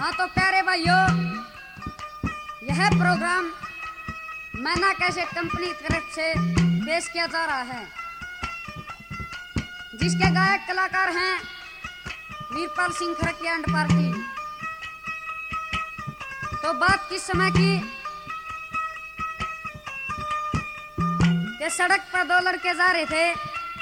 हाँ तो प्यारे भाइयों, यह प्रोग्राम मैना कैसेट कंपनी की तरफ से पेश किया जा रहा है, जिसके गायक कलाकार हैं वीरपाल सिंह खरकिया एंड पार्टी। तो बात किस समय की कि सड़क पर दो लड़के जा रहे थे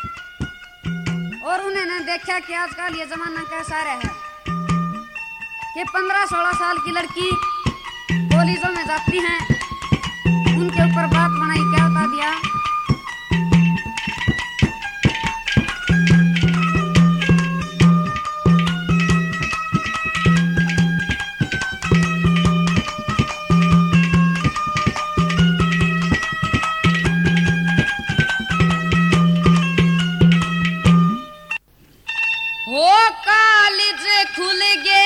और उन्होंने देखा कि आजकल ये जमाना कैसा रहा है कि 15-16 साल की लड़की कॉलेजों में जाती हैं, उनके ऊपर बात बनाई, क्या बता दिया। वो कॉलेज खुल गए,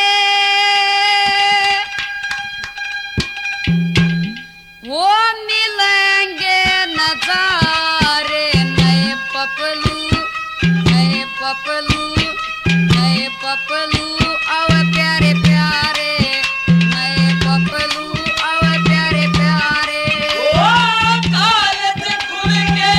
वो मिलेंगे नजारे, नए पपलू नए पपलू नए पपलू आवे प्यारे प्यारे, नए पपलू आवे प्यारे प्यारे। वो कॉलेज खुल गए,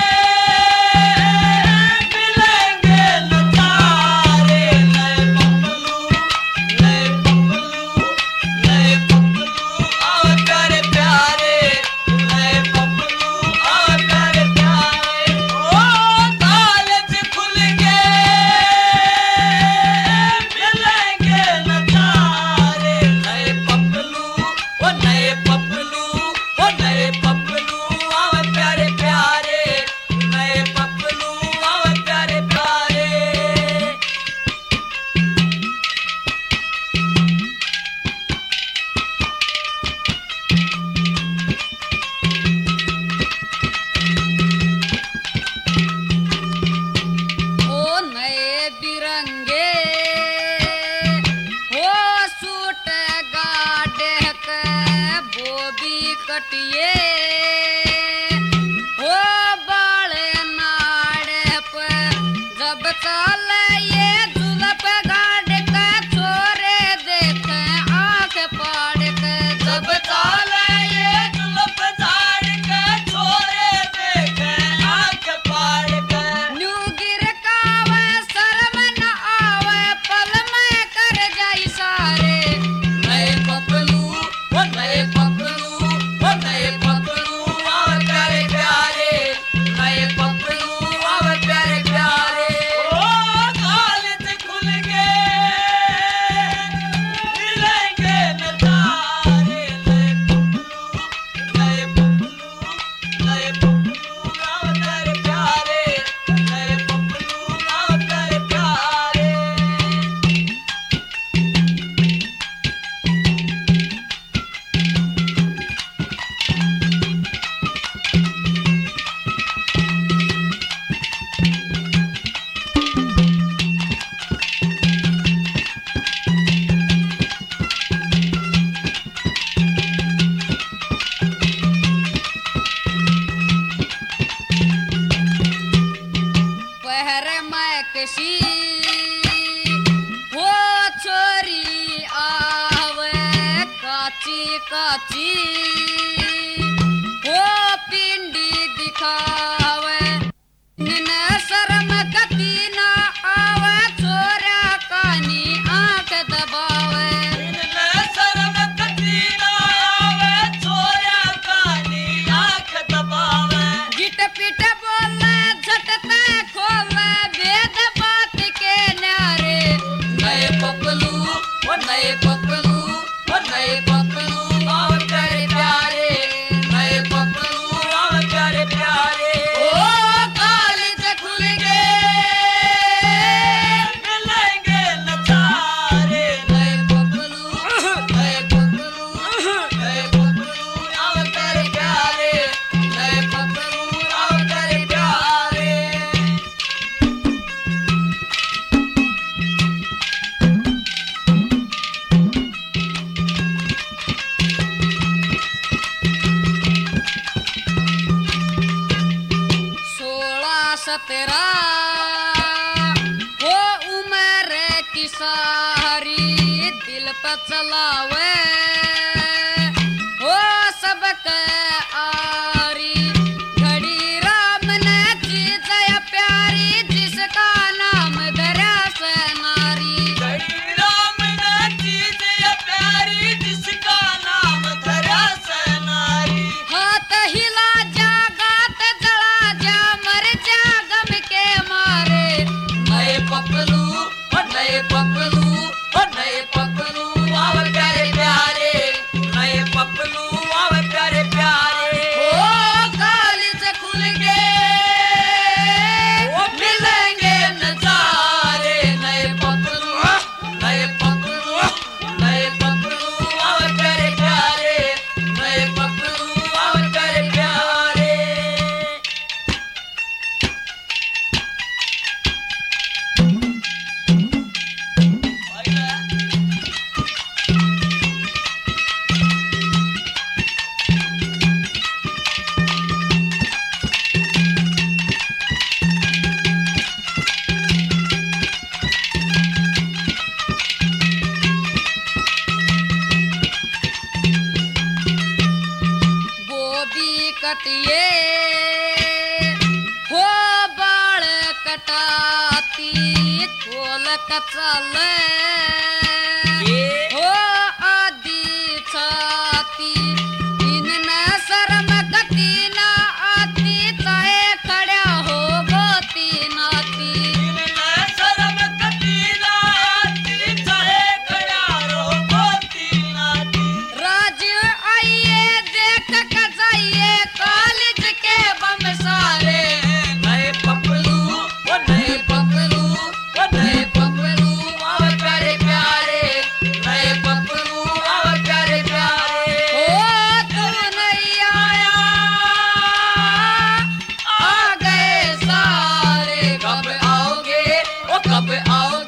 मिलेंगे नजारे, नए पपलू नए पपलू नए पपलू आवे प्यारे प्यारे, नए पपलू आवे प्यारे प्यारे। वो कॉलेज खुल गए, मिलेंगे नजारे, नए पपलू वो नए पपलू वो नए पपलू आवे प्यारे प्यारे, नए पपलू आवे प्यारे प्यारे। ओ नए बिरंगे हो सूट गाढ़े के बोबी कटिए, हो बाले नाड़े पे जब चले ये जुल्फ गाढ़ के छोरे देखे आंख पाड़ के, जब चाले ये जुल्फ झाड़ के छोरे देखे आंख फाड़ के। न्यू गिर कावे शर्म न आवे पल में कर जाई सारे, नए पपलू वो नए पपलू वो नए पपलू आवे प्यारे प्यारे, नए पपलू आवे प्यारे प्यारे। ओ कॉलेज खुल गए, मिलेंगे नजारे, नए पपलू नए पपलू आवे प्यारे प्यारे, नए पपलू आवे प्यारे प्यारे। पहरे मैं किसी हो छोरी आवे काची काची, हो पिंडी दिखावे निन शर्म कती ना आवे, छोरा कानी आंख दबावे। इनने शर्म कती ना आवे, छोरा कानी आंख दबावे। गिट पिट बोले झटते खोले वेद बात के न्यारे, नए पपलू वो नए पपलू वो नए पपलू आवे प्यारे प्यारे, नए पपलू आवे प्यारे प्यारे। ओ कॉलेज खुल गए, की सारी दिल पर चलावे ओ सबक आरी घड़ी राम ने चीज प्यारी जिसका नाम धरा से नारी घड़ी राम ने चीज प्यारी जिसका नाम धरा से नारी हाथ हिला जा गात जला जा मर जा गम के मारे नए पपलू और नए पपलू और नए पपलू आव प्यारे प्यारे नए पपलू आव प्यारे प्यारे ओ कॉलेज खुल गए वो मिलेंगे नजारे नए पपलू नए पपलू नए पपलू आव प्यारे प्यारे नए पपलू आव प्यारे प्यारे बोबी कटिए हो बाल कटाती खोल कचल हो आदि छाती इनने शर्म गति ना आती चाहे खड़ा हो गोती नाती शर्म कटीला आती चाहे खड़ा रहो गोती नाती राजू आइए देख कर जाइए कॉलेज के बम सारे नए पपलू वो नए पपलू वो नए पपलू आव प्यारे प्यारे नए पपलू आव प्यारे प्यारे ओ तू नहीं आया आ गए सारे कब आओगे वो कब आओगे